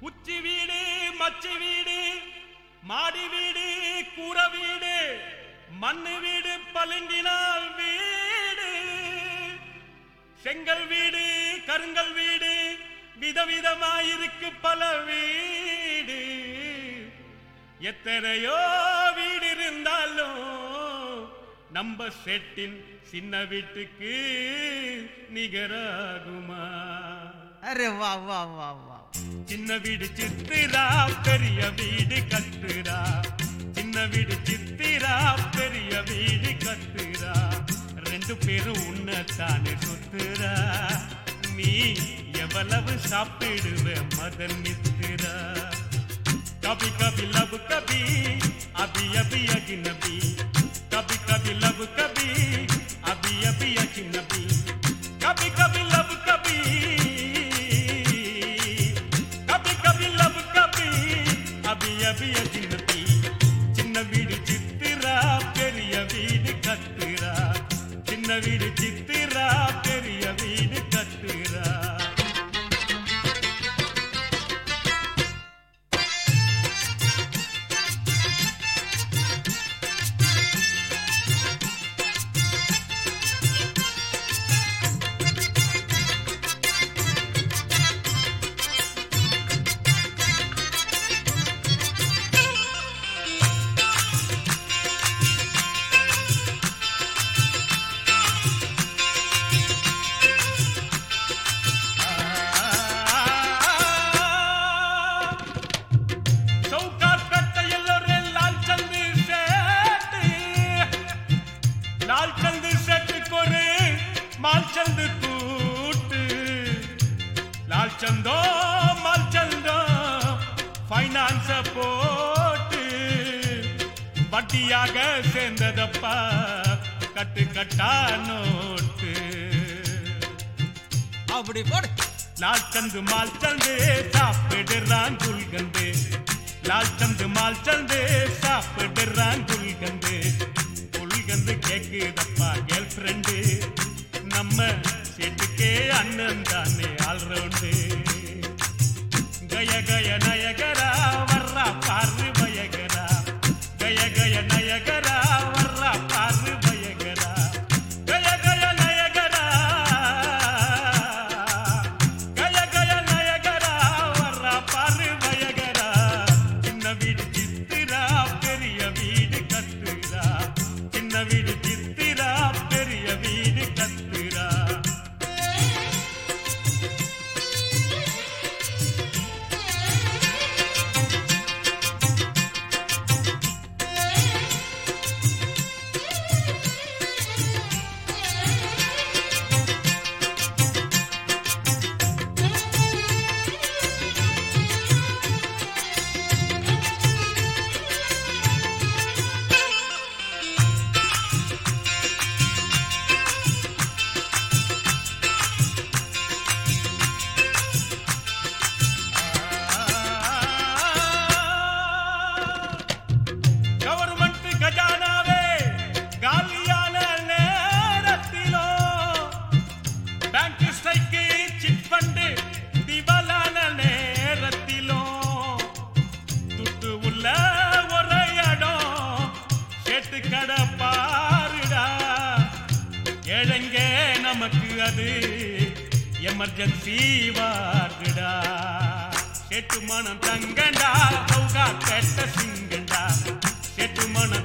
உச்சி வீடு மச்சி வீடு மாடி வீடு கூர வீடு மண்ணு வீடு பளிங்கினால் வீடு செங்கல் வீடு கருங்கல் வீடு விதவிதமாயிருக்கு பல வீடு எத்தனையோ வீடு இருந்தாலும் நம்ம செட்டின் சின்ன வீட்டுக்கு நிகராகுமா? அரே வா வா வா வா. சின்ன வீடு சித்திரா பெரிய வீடு கட்டுரா, சின்ன வீடு சித்திரா பெரிய வீடு கட்டுரா, ரெண்டு பேரும் உன்னத்தானே சுத்துரா, நீ எவ்வளவு சாப்பிடுவ மதன் மித்திரா. கபி கபி லவ் கபி அபி அபி அஜினபி, கபி கபி லவ் கபி அபி அபி அஜினபி, கபி கபி லவ் கபி அபி அபி அஜினபி. சின்ன வீடு சித்திரா பெரிய வீடு கட்டுரா, சின்ன வீடு சித்திரா பெரிய வீடு கட்டுரா. மால்சந்து கூட்டு லால் சந்தோ மால்சந்தோ ஃபைனான்ஸ போட்டு வட்டியாக சேர்ந்ததப்பா கட்டு கட்டா நோட்டு. அப்படி போடு. லால் சந்து மால் சந்து சாப்பிடுறான் குல்கந்து, லால் சந்து மால் சந்து சாப்பிடுறான் குல்கந்து. குல்கந்து கேக்குதப்பா கேர்ள் ஃப்ரெண்டு, நம்ம செட்டுக்கே அண்ணன் தானே ஆல்ரவுண்டு. கய கய நயகரா வர்றா பாரு பயகரா, கய கய நயகரா வர்றா பாரு பயகரா, கய கய நயகரா, கய கய நயகரா வர்றா பாரு பயகரா. சின்ன வீடு சித்திரா பெரிய வீடு கட்டுரா, சின்ன வீடு சித்திரா பெரிய வீடு கட்டுரா. ஏழைங்க நமக்கு அது எமர்ஜென்சி வார்டுடா, செட்டு மனம் தங்கண்டா சௌகா கெட்ட சிங்கண்டா, செட்டு மனம்